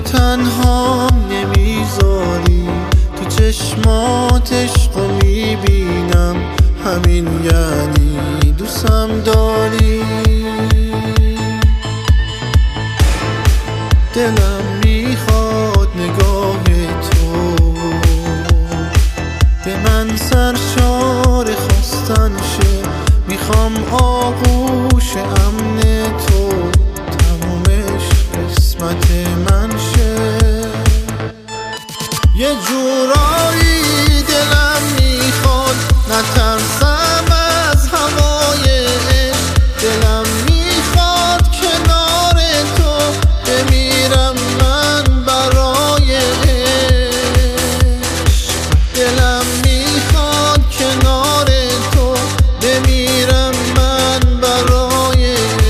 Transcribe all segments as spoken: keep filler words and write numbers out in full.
تنهام نمیذاری، تو چشمات عشقو میبینم، همین یعنی دوستم داری. دلم میخواد نگاه تو به من سرشار خواستن شه، میخوام آغوش امن تو تمومش قسمت من شه. یه جورایی دلم میخواد نترسم از هوای عشق، دلم میخواد کنار تو بمیرم من برای عشق، دلم میخواد کنار تو بمیرم من برای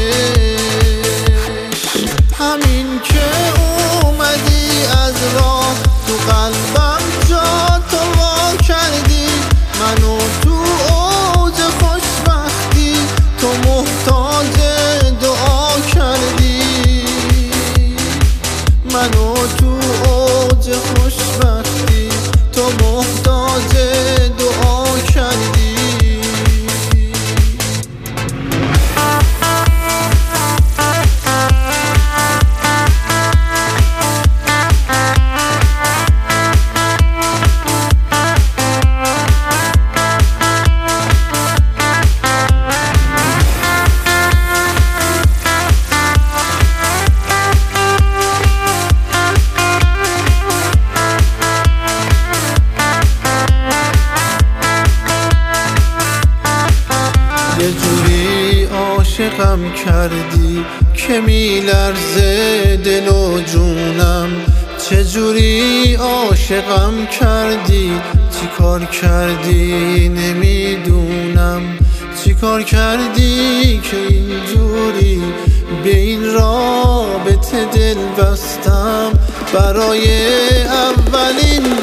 عشق. همین که اومدی از راه تو قلبم جا تو وا کردی، منو تو اوج خوشبختی تو محتاج دعا کردی، منو تو اوج خوشبختی تو محتاج دعا کردی. یه جوری عاشقم کردی که میلرزه دل و جونم، چه جوری عاشقم کردی، چی کار کردی نمیدونم، چی کار کردی که اینجوری به این رابطه دل بستم. برای اولین